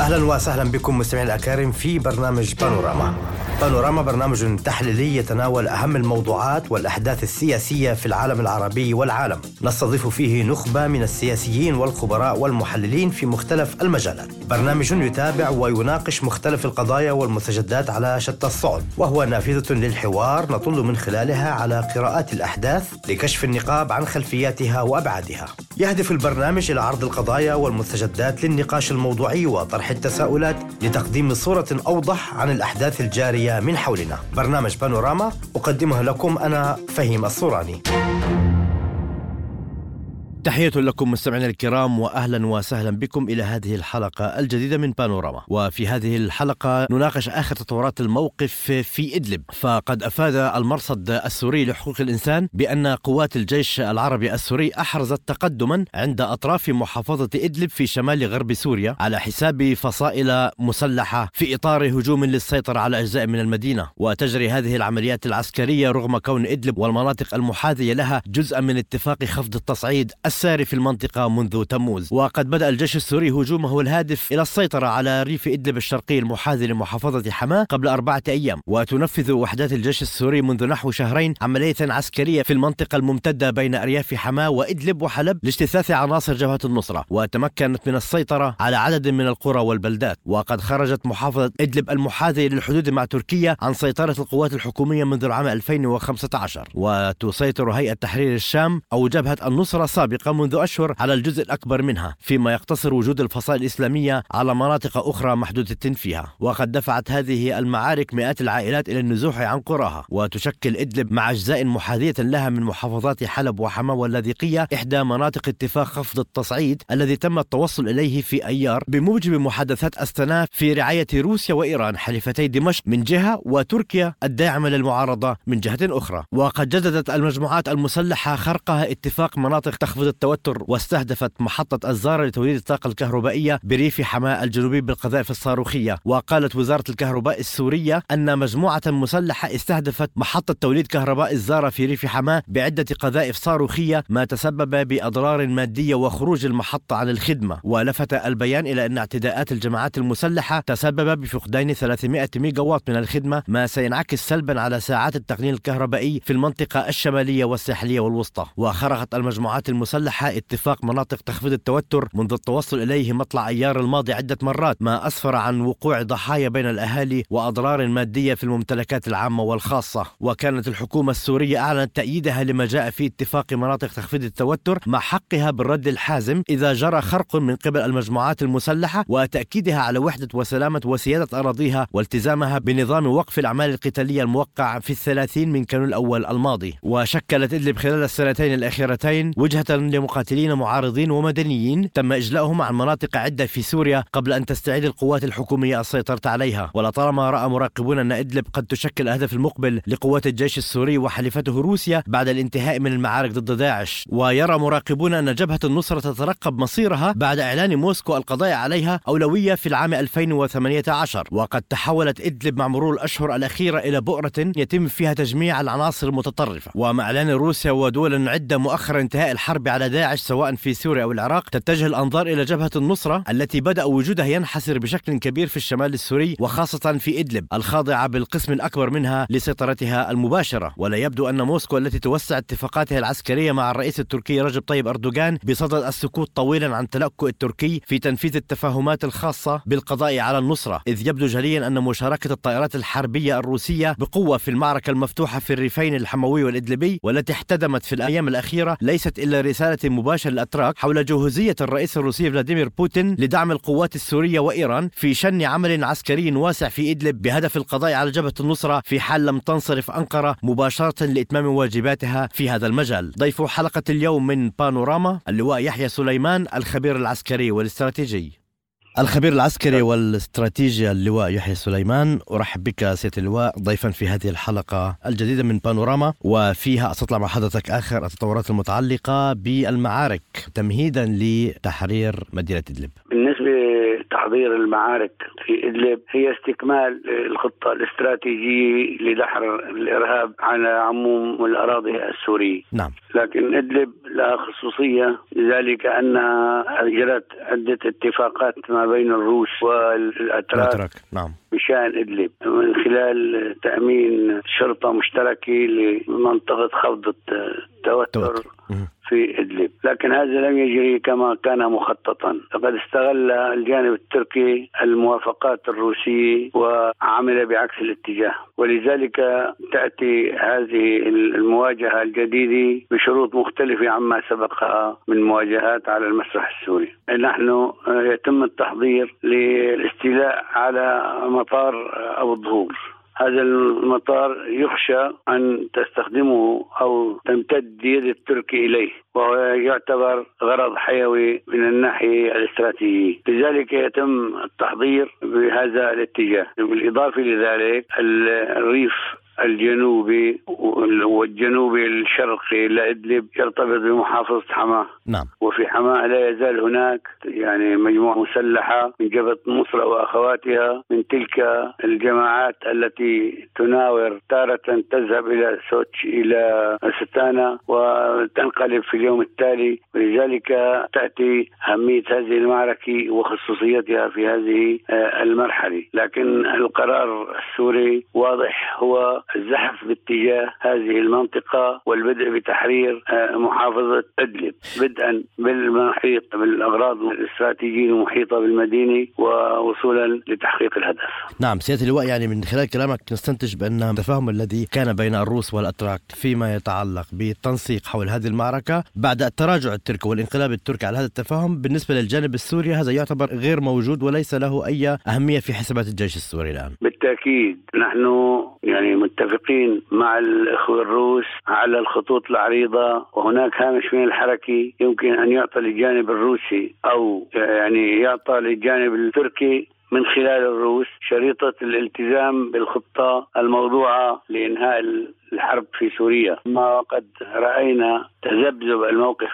أهلا وسهلا بكم مستمعين الأكارم في برنامج بانوراما. بانوراما برنامج تحليلي يتناول أهم الموضوعات والأحداث السياسية في العالم العربي والعالم. نستضيف فيه نخبة من السياسيين والخبراء والمحللين في مختلف المجالات. برنامج يتابع ويناقش مختلف القضايا والمستجدات على شتى الصعد، وهو نافذة للحوار نطل من خلالها على قراءات الأحداث لكشف النقاب عن خلفياتها وأبعادها. يهدف البرنامج إلى عرض القضايا والمستجدات للنقاش الموضوعي وطرح التساؤلات لتقديم صورة أوضح عن الأحداث الجارية من حولنا. برنامج بانوراما أقدمه لكم أنا فهيم الصوراني. تحية لكم مستمعينا الكرام، وأهلا وسهلا بكم إلى هذه الحلقة الجديدة من بانوراما. وفي هذه الحلقة نناقش آخر تطورات الموقف في إدلب. فقد أفاد المرصد السوري لحقوق الإنسان بأن قوات الجيش العربي السوري أحرزت تقدما عند أطراف محافظة إدلب في شمال غرب سوريا على حساب فصائل مسلحة في إطار هجوم للسيطرة على أجزاء من المدينة. وتجري هذه العمليات العسكرية رغم كون إدلب والمناطق المحاذية لها جزءا من اتفاق خفض التصعيد الساري في المنطقة منذ تموز. وقد بدأ الجيش السوري هجومه الهادف إلى السيطرة على ريف إدلب الشرقي المحاذي لمحافظة حماة قبل 4 أيام. وتنفذ وحدات الجيش السوري منذ نحو شهرين عملية عسكرية في المنطقة الممتدة بين أرياف حماة وإدلب وحلب لاجتثاث عناصر جبهة النصرة، وتمكنت من السيطرة على عدد من القرى والبلدات. وقد خرجت محافظة إدلب المحاذية للحدود مع تركيا عن سيطرة القوات الحكومية منذ العام 2015. وتسيطر هيئة تحرير الشام أو جبهة النصرة سابقا منذ أشهر على الجزء الأكبر منها، فيما يقتصر وجود الفصائل الإسلامية على مناطق أخرى محدودة فيها. وقد دفعت هذه المعارك مئات العائلات إلى النزوح عن قراها. وتشكل إدلب مع أجزاء محاذية لها من محافظات حلب وحماة واللاذقية إحدى مناطق اتفاق خفض التصعيد الذي تم التوصل إليه في أيار بموجب محادثات أستنا في رعاية روسيا وإيران حليفتي دمشق من جهة وتركيا الداعمة للمعارضة من جهة أخرى. وقد جددت المجموعات المسلحة خرقها اتفاق مناطق تخفض التوتر، واستهدفت محطة الزارة لتوليد الطاقة الكهربائية بريف حماة الجنوبي بالقذائف الصاروخية. وقالت وزارة الكهرباء السورية أن مجموعة مسلحة استهدفت محطة توليد كهرباء الزارة في ريف حماة بعدة قذائف صاروخية، ما تسبب بأضرار مادية وخروج المحطة عن الخدمة. ولفت البيان إلى أن اعتداءات الجماعات المسلحة تسبب بفقدان 300 ميجاوات من الخدمة، ما سينعكس سلبا على ساعات التقنين الكهربائي في المنطقة الشمالية والساحلية والوسطى. وخرقت المجموعات المسلحة اتفاق مناطق تخفيض التوتر منذ التوصل إليه مطلع أيار الماضي عدة مرات، ما أسفر عن وقوع ضحايا بين الأهالي وأضرار مادية في الممتلكات العامة والخاصة. وكانت الحكومة السورية أعلنت تأييدها لما جاء في اتفاق مناطق تخفيض التوتر مع حقها بالرد الحازم إذا جرى خرق من قبل المجموعات المسلحة، وتأكيدها على وحدة وسلامة وسيادة أراضيها والتزامها بنظام وقف الأعمال القتالية الموقع في 30 من كانون الأول الماضي. وشكلت إدلب خلال السنتين الأخيرتين وجهة لمقاتلين معارضين ومدنيين تم إجلاؤهم عن مناطق عدة في سوريا قبل أن تستعيد القوات الحكومية السيطرة عليها. ولطالما رأى مراقبون أن إدلب قد تشكل الهدف المقبل لقوات الجيش السوري وحليفته روسيا بعد الانتهاء من المعارك ضد داعش. ويرى مراقبون أن جبهة النصرة تترقب مصيرها بعد إعلان موسكو القضاء عليها أولوية في العام 2018. وقد تحولت إدلب مع مرور الأشهر الأخيرة إلى بؤرة يتم فيها تجميع العناصر المتطرفة. ومع إعلان روسيا ودول عدة مؤخر انتهاء الحرب على داعش سواء في سوريا أو العراق، تتجه الأنظار إلى جبهة النصرة التي بدأ وجودها ينحسر بشكل كبير في الشمال السوري وخاصة في إدلب الخاضعة بالقسم الأكبر منها لسيطرتها المباشرة. ولا يبدو أن موسكو التي توسع اتفاقاتها العسكرية مع الرئيس التركي رجب طيب أردوغان بصدد السكوت طويلا عن تلكؤ التركي في تنفيذ التفاهمات الخاصة بالقضاء على النصرة، إذ يبدو جليا أن مشاركة الطائرات الحربية الروسية بقوة في المعركة المفتوحة في الريفين الحموي والإدلبي والتي احتدمت في الأيام الأخيرة ليست إلا رسالة مباشرة للأتراك حول جهوزية الرئيس الروسي فلاديمير بوتين لدعم القوات السورية وإيران في شن عمل عسكري واسع في إدلب بهدف القضاء على جبهة النصرة في حال لم تنصرف أنقرة مباشرة لإتمام واجباتها في هذا المجال. ضيف حلقة اليوم من بانوراما اللواء يحيى سليمان، الخبير العسكري والاستراتيجي. الخبير العسكري والاستراتيجي اللواء يحيى سليمان، أرحب بك سيادة اللواء ضيفا في هذه الحلقة الجديدة من بانوراما، وفيها أستطلع مع حضرتك آخر التطورات المتعلقة بالمعارك تمهيدا لتحرير مدينة إدلب. بالنسبة تحضير المعارك في إدلب هي استكمال الخطة الاستراتيجية لدحر الإرهاب على عموم الأراضي السورية. نعم. لكن إدلب لها خصوصية ذلك أنها أجرت عدة اتفاقات ما بين الروس والأتراك نعم. بشأن إدلب من خلال تأمين شرطة مشتركة لمنطقة خفض التوتر في إدلب. لكن هذا لم يجري كما كان مخططا، فقد استغل الجانب التركي الموافقات الروسية وعمل بعكس الاتجاه، ولذلك تأتي هذه المواجهة الجديدة بشروط مختلفة عما سبقها من مواجهات على المسرح السوري. نحن يتم التحضير للاستيلاء على مطار أبو الظهور. هذا المطار يخشى أن تستخدمه أو تمتد يد التركي إليه، وهو يعتبر غرض حيوي من الناحية الاستراتيجية، لذلك يتم التحضير بهذا الاتجاه. بالإضافة لذلك الريف الجنوبي والجنوبي الشرقي لإدلب يرتبط بمحافظة حماة. نعم. وفي حماة لا يزال هناك مجموعة مسلحة من جبهة النصرة وأخواتها من تلك الجماعات التي تناور تارة تذهب إلى سوتش إلى ستانا وتنقلب في اليوم التالي، ولذلك تأتي أهمية هذه المعركة وخصوصيتها في هذه المرحلة. لكن القرار السوري واضح، هو الزحف باتجاه هذه المنطقة والبدء بتحرير محافظة إدلب، بدءا بالمحيط بالأغراض الاستراتيجية المحيطة بالمدينة ووصولا لتحقيق الهدف. نعم سيادة اللواء، من خلال كلامك نستنتج بأن التفاهم الذي كان بين الروس والأتراك فيما يتعلق بالتنسيق حول هذه المعركة بعد التراجع التركي والانقلاب التركي على هذا التفاهم بالنسبة للجانب السوري هذا يعتبر غير موجود وليس له أي أهمية في حسابات الجيش السوري الآن. بالتأكيد نحن متفقين مع الأخوة الروس على الخطوط العريضة، وهناك هامش من الحركة يمكن أن يعطى للجانب الروسي أو يعطى للجانب التركي من خلال الروس شريطة الالتزام بالخطة الموضوعة لإنهاء الحرب في سوريا. ما قد رأينا تذبذب الموقف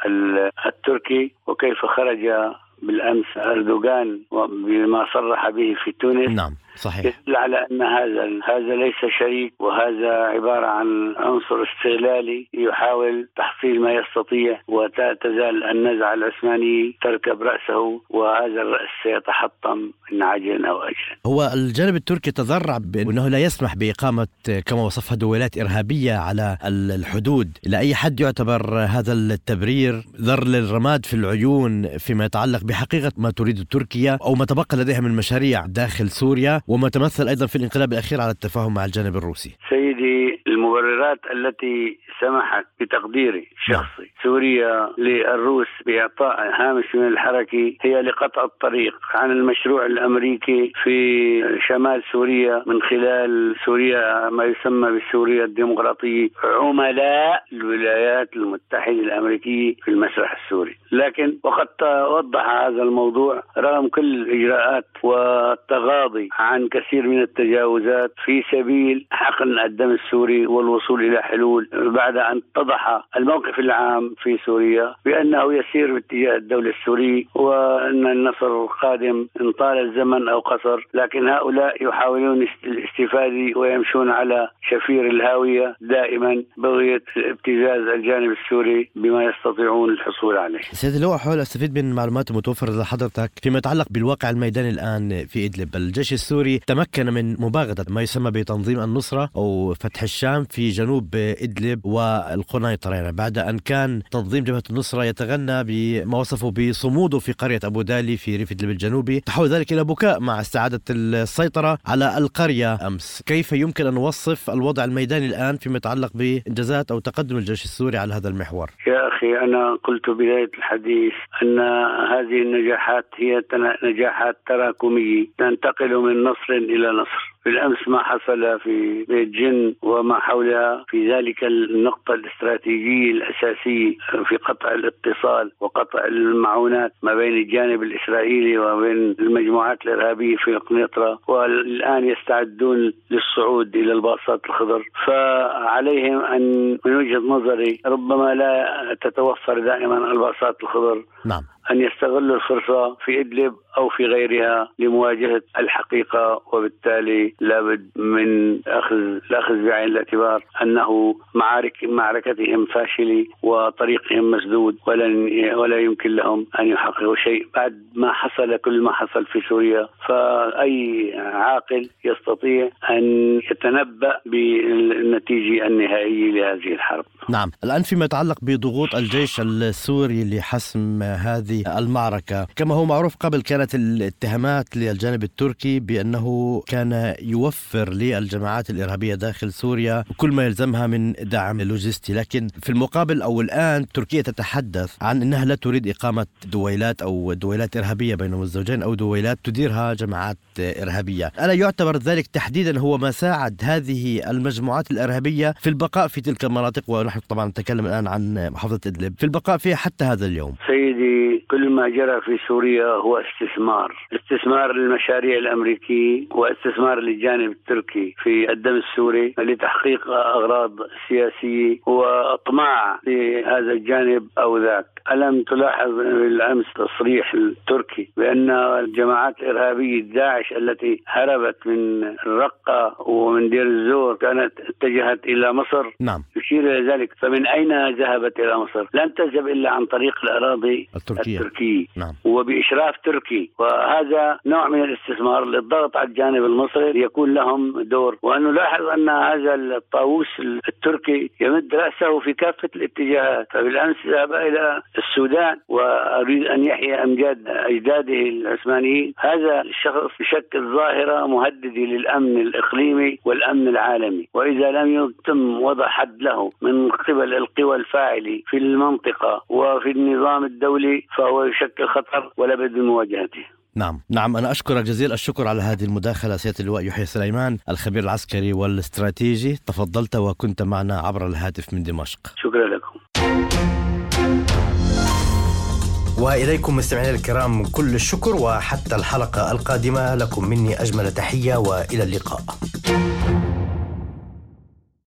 التركي وكيف خرج بالأمس أردوغان بما صرح به في تونس. نعم صحيح. يدل على أن هذا ليس شريك، وهذا عبارة عن عنصر استغلالي يحاول تحصيل ما يستطيع، وتزال النزعة العثمانية تركب رأسه، وهذا الرأس سيتحطم إن عاجلا أو آجلا. هو الجانب التركي تذرع بأنه لا يسمح بإقامة كما وصفها دويلات إرهابية على الحدود. لأي حد يعتبر هذا التبرير ذر للرماد في العيون فيما يتعلق بحقيقة ما تريد تركيا أو ما تبقى لديها من مشاريع داخل سوريا، وما تمثل أيضا في الانقلاب الأخير على التفاهم مع الجانب الروسي. سيدي، المبررات التي سمحت بتقديري شخصي سوريا للروس بإعطاء هامش من الحركة هي لقطع الطريق عن المشروع الأمريكي في شمال سوريا من خلال سوريا، ما يسمى بسوريا الديمقراطية، عملاء الولايات المتحدة الأمريكية في المسرح السوري. لكن وقد وضح هذا الموضوع رغم كل الإجراءات والتغاضي عن كثير من التجاوزات في سبيل حقن الدم السوري والوصول إلى حلول، بعد أن اتضح الموقف العام في سوريا بأنه يسير باتجاه الدولة السورية وأن النصر قادم إن طال الزمن أو قصر. لكن هؤلاء يحاولون الاستفادة ويمشون على شفير الهاوية دائما بغية ابتزاز الجانب السوري بما يستطيعون الحصول عليه. سيد اللواء، حاول أستفيد من المعلومات المتوفرة لحضرتك فيما يتعلق بالواقع الميداني الآن في إدلب. الجيش السوري تمكن من مباغتة ما يسمى بتنظيم النصرة أو فتح الشام في جنوب إدلب والقنيطرة، بعد أن كان تنظيم جبهة النصرة يتغنى بما وصفه بصموده في قرية أبو دالي في ريف إدلب الجنوبي، تحول ذلك إلى بكاء مع استعادة السيطرة على القرية أمس. كيف يمكن أن نوصف الوضع الميداني الآن فيما يتعلق بإنجازات أو تقدم الجيش السوري على هذا المحور؟ يا أخي، أنا قلت بداية الحديث أن هذه النجاحات هي نجاحات تراكمية تنتقل من نصر إلى نصر. بالأمس ما حصل في بيت جن وما حولها في ذلك النقطة الاستراتيجية الأساسية في قطع الاتصال وقطع المعونات ما بين الجانب الإسرائيلي وبين المجموعات الإرهابية في القنيطرة، والآن يستعدون للصعود إلى الباصات الخضر. فعليهم أن من وجهة نظري ربما لا تتوفر دائما الباصات الخضر. نعم. أن يستغلوا الفرصة في إدلب أو في غيرها لمواجهة الحقيقة، وبالتالي لابد من الأخذ بعين الاعتبار أنه معركتهم فاشلة وطريقهم مسدود، ولا يمكن لهم أن يحققوا شيء بعد ما حصل كل ما حصل في سوريا. فأي عاقل يستطيع أن يتنبأ بالنتيجة النهائية لهذه الحرب. نعم. الآن فيما يتعلق بضغوط الجيش السوري لحسم هذه المعركة، كما هو معروف قبل كانت الاتهامات للجانب التركي بأنه كان يوفر للجماعات الإرهابية داخل سوريا كل ما يلزمها من دعم لوجستي، لكن في المقابل أو الآن تركيا تتحدث عن أنها لا تريد إقامة دويلات أو دويلات إرهابية بين الزوجين أو دويلات تديرها جماعات إرهابية. ألا يعتبر ذلك تحديدا هو ما ساعد هذه المجموعات الإرهابية في البقاء في تلك المناطق، ونحن طبعا نتكلم الآن عن محافظة إدلب، في البقاء فيها حتى هذا اليوم؟ سيدي، كل ما جرى في سوريا هو استثمار للمشاريع الأمريكية واستثمار للجانب التركي في الدم السوري لتحقيق أغراض سياسية وإطماع لهذا الجانب أو ذاك. ألم تلاحظ بالأمس تصريح التركي بأن الجماعات الإرهابية داعش التي هربت من الرقة ومن دير الزور كانت اتجهت إلى مصر؟ نعم. يشير إلى ذلك. فمن أين ذهبت إلى مصر؟ لن تذهب إلا عن طريق الأراضي التركية. نعم. وبإشراف تركي، وهذا نوع من الاستثمار للضغط على الجانب المصري ليكون لهم دور. وأن نلاحظ أن هذا الطاووس التركي يمد رأسه في كافة الاتجاهات. فبالأمس ذهب إلى السودان وأريد أن يحيى أمجاد أجداده العثمانيين. هذا الشخص بشكل ظاهرة مهدد للأمن الإقليمي والأمن العالمي، وإذا لم يتم وضع حد له من قبل القوى الفاعلة في المنطقة وفي النظام الدولي فهو يشكل خطر ولا بد من مواجهته. نعم. أنا أشكرك جزيل الشكر على هذه المداخلة سيادة اللواء يحيى سليمان، الخبير العسكري والاستراتيجي. تفضلت وكنت معنا عبر الهاتف من دمشق. شكرا لكم. وإليكم مستمعينا الكرام كل الشكر، وحتى الحلقة القادمة لكم مني أجمل تحية، وإلى اللقاء.